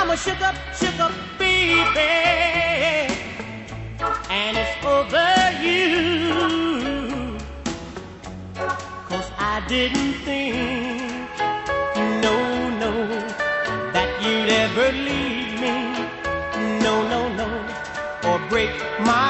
shook up baby, and it's over you. 'Cause I didn't think, no, no, that you'd ever leave me, no, no, no, or break my